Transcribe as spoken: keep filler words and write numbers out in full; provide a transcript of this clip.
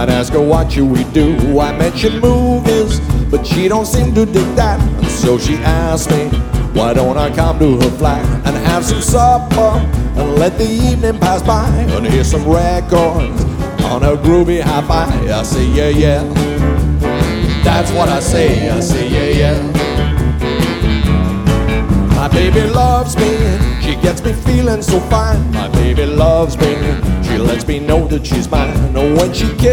I'd ask her what should we do. I mentioned movies, but she don't seem to dig that. And so she asked me, why don't I come to her flat and have some supper and let the evening pass by and hear some records on a groovy hi-fi. I say yeah, yeah. That's what I say. I say yeah, yeah. My baby loves me, she gets me feeling so fine. My baby loves me, she lets me know that she's mine. When she kisses